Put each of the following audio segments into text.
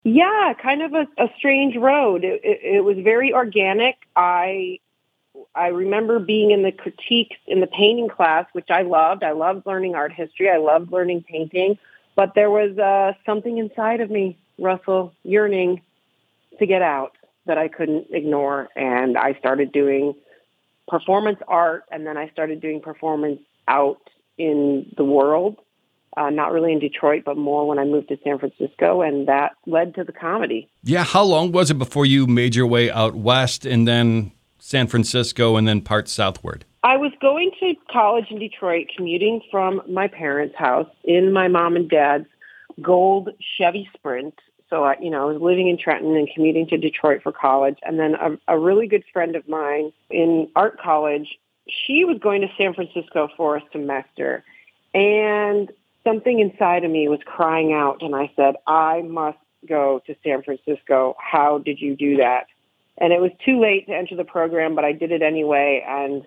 Yeah, kind of a strange road. It was very organic. I remember being in the critiques in the painting class, which I loved. I loved learning art history. I loved learning painting. But there was something inside of me, Russell, yearning to get out that I couldn't ignore. And I started doing performance art, and then I started doing performance out in the world, not really in Detroit, but more when I moved to San Francisco, and that led to the comedy. Yeah, how long was it before you made your way out west and then San Francisco and then parts southward? I was going to college in Detroit, commuting from my parents' house in my mom and dad's gold Chevy Sprint. So, I was living in Trenton and commuting to Detroit for college. And then a really good friend of mine in art college, she was going to San Francisco for a semester. And something inside of me was crying out. And I said, I must go to San Francisco. How did you do that? And it was too late to enter the program, but I did it anyway. And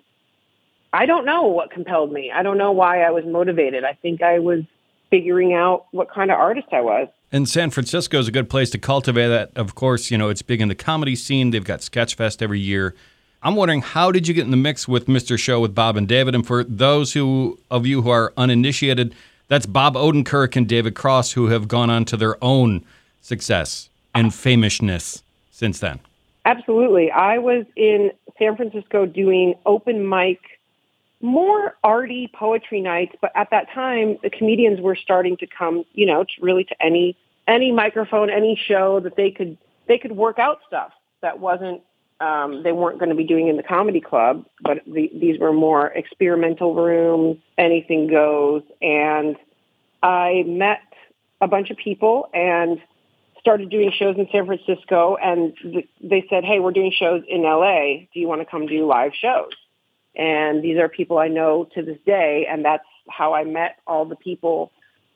I don't know what compelled me. I don't know why I was motivated. I think I was figuring out what kind of artist I was. And San Francisco is a good place to cultivate that. Of course, it's big in the comedy scene. They've got Sketchfest every year. I'm wondering, how did you get in the mix with Mr. Show with Bob and David? And for those of you who are uninitiated, that's Bob Odenkirk and David Cross, who have gone on to their own success and famousness since then. Absolutely. I was in San Francisco doing open mic, more arty poetry nights, but at that time, the comedians were starting to come, really to any microphone, any show that they could work out stuff that wasn't, they weren't going to be doing in the comedy club, but these were more experimental rooms, anything goes. And I met a bunch of people and started doing shows in San Francisco, and they said, hey, we're doing shows in LA. Do you want to come do live shows? And these are people I know to this day, and that's how I met all the people.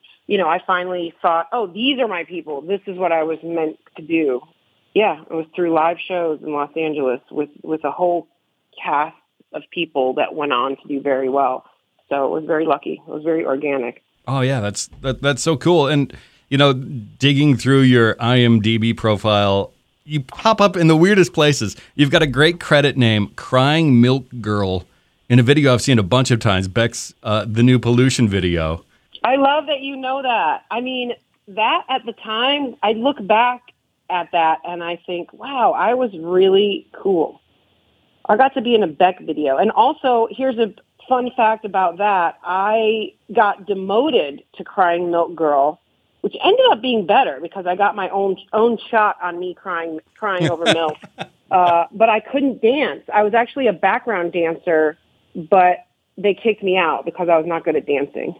I finally thought, oh, these are my people. This is what I was meant to do. Yeah, it was through live shows in Los Angeles with a whole cast of people that went on to do very well. So it was very lucky. It was very organic. Oh, yeah, that's so cool. And, digging through your IMDb profile, you pop up in the weirdest places. You've got a great credit name, Crying Milk Girl, in a video I've seen a bunch of times, Beck's The New Pollution video. I love that you know that. I mean, that at the time, I look back at that and I think, wow, I was really cool. I got to be in a Beck video. And also, here's a fun fact about that. I got demoted to Crying Milk Girl, which ended up being better because I got my own shot on me crying over milk. But I couldn't dance. I was actually a background dancer, but they kicked me out because I was not good at dancing.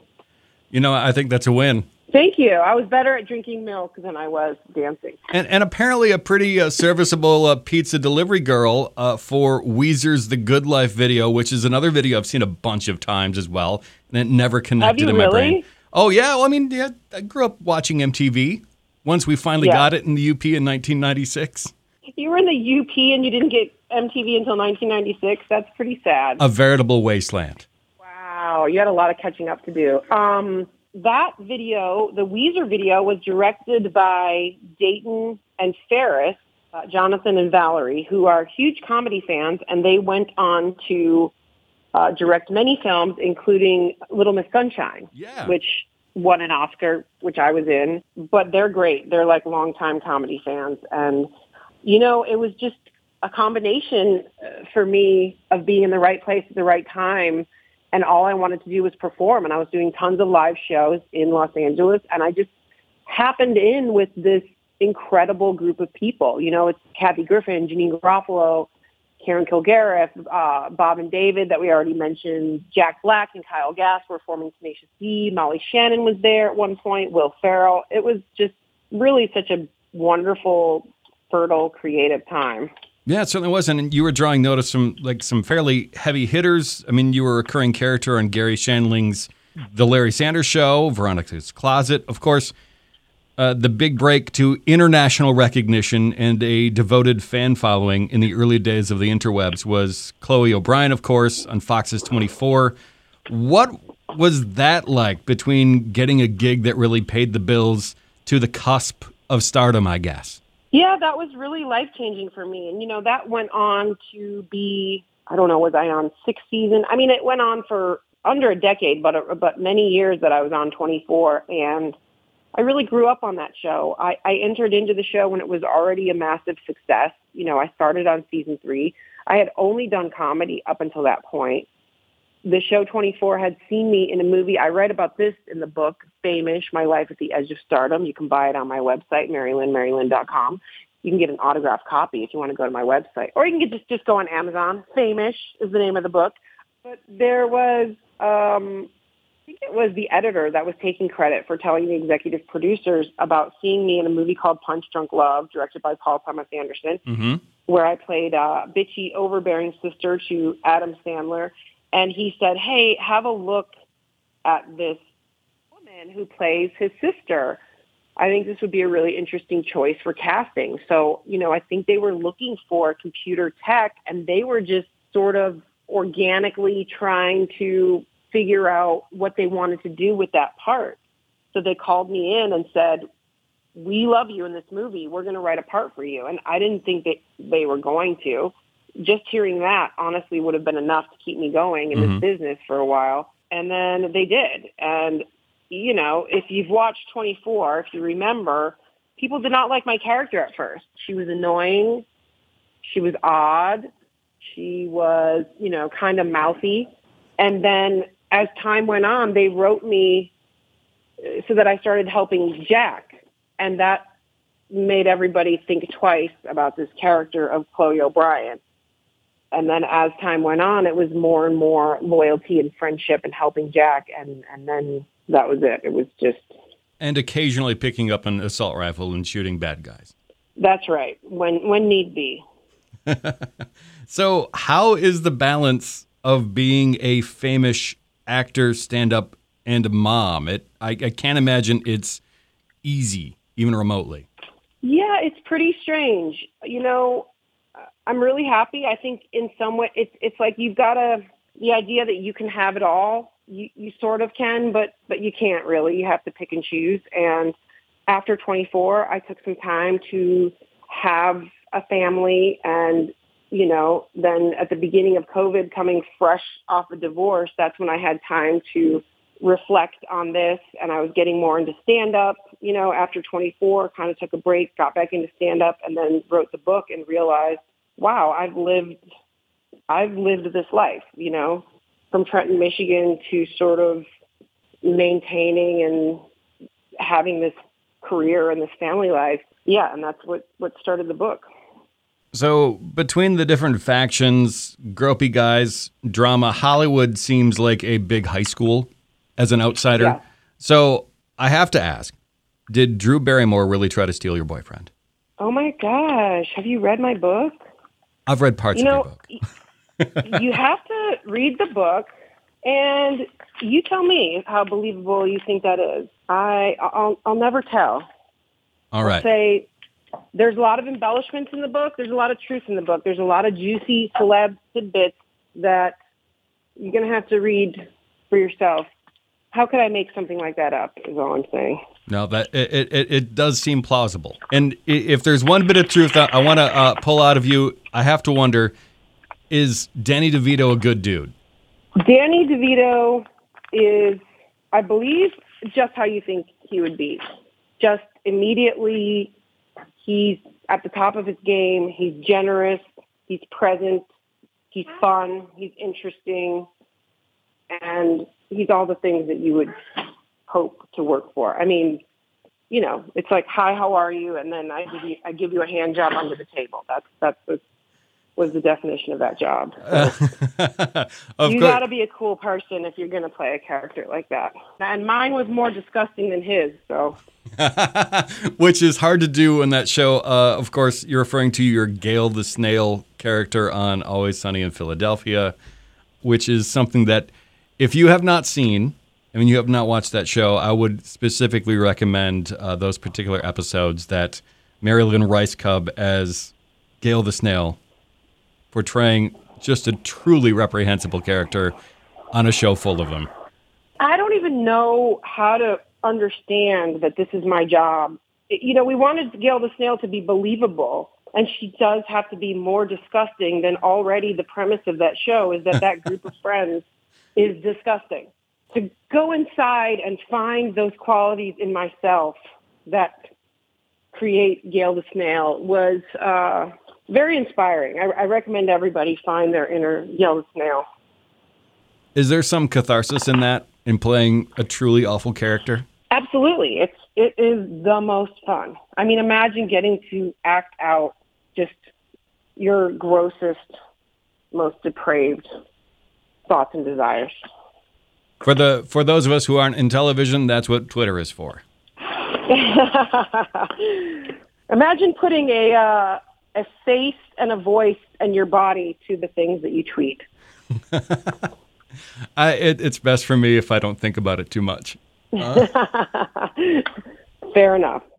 I think that's a win. Thank you. I was better at drinking milk than I was dancing. And apparently a pretty serviceable pizza delivery girl for Weezer's The Good Life video, which is another video I've seen a bunch of times as well, and it never connected in my brain. Oh, yeah. Well, I grew up watching MTV once we finally got it in the UP in 1996. You were in the UP and you didn't get MTV until 1996? That's pretty sad. A veritable wasteland. Wow. You had a lot of catching up to do. That video, the Weezer video, was directed by Dayton and Ferris, Jonathan and Valerie, who are huge comedy fans, and they went on to direct many films, including Little Miss Sunshine, which won an Oscar, which I was in. But they're great. They're like longtime comedy fans. And, it was just a combination for me of being in the right place at the right time. And all I wanted to do was perform. And I was doing tons of live shows in Los Angeles. And I just happened in with this incredible group of people. It's Kathy Griffin, Janine Garofalo, Karen Kilgariff, Bob and David that we already mentioned, Jack Black and Kyle Gass were forming Tenacious D. Molly Shannon was there at one point, Will Ferrell. It was just really such a wonderful, fertile, creative time. Yeah, it certainly was. And you were drawing notice from some fairly heavy hitters. I mean, you were a recurring character on Gary Shandling's The Larry Sanders Show, Veronica's Closet, of course. The big break to international recognition and a devoted fan following in the early days of the interwebs was Chloe O'Brien, of course, on Fox's 24. What was that like between getting a gig that really paid the bills to the cusp of stardom, I guess. Yeah, that was really life-changing for me. And, that went on to be, I don't know, was I on 6th season? I mean, it went on for under a decade, but many years that I was on 24. And I really grew up on that show. I entered into the show when it was already a massive success. I started on season 3. I had only done comedy up until that point. The show 24 had seen me in a movie. I write about this in the book, Famous, My Life at the Edge of Stardom. You can buy it on my website, marylynn.com. You can get an autographed copy if you want to go to my website. Or you can just go on Amazon. Famous is the name of the book. But there was, I think it was the editor that was taking credit for telling the executive producers about seeing me in a movie called Punch Drunk Love, directed by Paul Thomas Anderson, where I played a bitchy, overbearing sister to Adam Sandler. And he said, hey, have a look at this woman who plays his sister. I think this would be a really interesting choice for casting. So, I think they were looking for computer tech, and they were just sort of organically trying to figure out what they wanted to do with that part. So they called me in and said, we love you in this movie. We're going to write a part for you. And I didn't think that they were going to. Just hearing that, honestly, would have been enough to keep me going in this business for a while. And then they did. And, if you've watched 24, if you remember, people did not like my character at first. She was annoying. She was odd. She was, kind of mouthy. And then as time went on, they wrote me so that I started helping Jack. And that made everybody think twice about this character of Chloe O'Brien. And then as time went on, it was more and more loyalty and friendship and helping Jack. And then that was it. It was just... And occasionally picking up an assault rifle and shooting bad guys. That's right, when need be. So how is the balance of being a famous actor, stand-up, and a mom? I can't imagine it's easy, even remotely. Yeah, it's pretty strange. I'm really happy. I think in some way it's like you've got the idea that you can have it all. You sort of can, but you can't really. You have to pick and choose. And after 24, I took some time to have a family. And, then at the beginning of COVID, coming fresh off a divorce, that's when I had time to reflect on this. And I was getting more into stand-up, after 24, kind of took a break, got back into stand-up, and then wrote the book and realized, wow, I've lived this life, from Trenton, Michigan to sort of maintaining and having this career and this family life. Yeah, and that's what started the book. So between the different factions, gropey guys, drama, Hollywood seems like a big high school as an outsider. Yeah. So I have to ask, did Drew Barrymore really try to steal your boyfriend? Oh my gosh, have you read my book? I've read parts of your book. You have to read the book, and you tell me how believable you think that is. I'll never tell. All right. I'll say there's a lot of embellishments in the book. There's a lot of truth in the book. There's a lot of juicy celeb tidbits that you're going to have to read for yourself. How could I make something like that up, is all I'm saying. No, that it does seem plausible. And if there's one bit of truth I want to pull out of you, I have to wonder, is Danny DeVito a good dude? Danny DeVito is, I believe, just how you think he would be. Just immediately, he's at the top of his game. He's generous. He's present. He's fun. He's interesting. And he's all the things that you would hope to work for. I mean, it's like, hi, how are you? And then I give you a hand job under the table. That's was the definition of that job. So you got to be a cool person if you're going to play a character like that. And mine was more disgusting than his. So, which is hard to do in that show. Of course, you're referring to your Gail the Snail character on Always Sunny in Philadelphia, which is something that if you have not seen, you have not watched that show, I would specifically recommend those particular episodes that Marilyn Rice Cub as Gail the Snail, portraying just a truly reprehensible character on a show full of them. I don't even know how to understand that this is my job we wanted Gail the Snail to be believable, and she does have to be more disgusting than already the premise of that show is that group of friends is disgusting. To go inside and find those qualities in myself that create Gail the Snail was very inspiring. I recommend everybody find their inner Gail the Snail. Is there some catharsis in that, in playing a truly awful character? Absolutely. It is the most fun. I mean, imagine getting to act out just your grossest, most depraved thoughts and desires. For those of us who aren't in television, that's what Twitter is for. Imagine putting a face and a voice and your body to the things that you tweet. It's best for me if I don't think about it too much. Fair enough.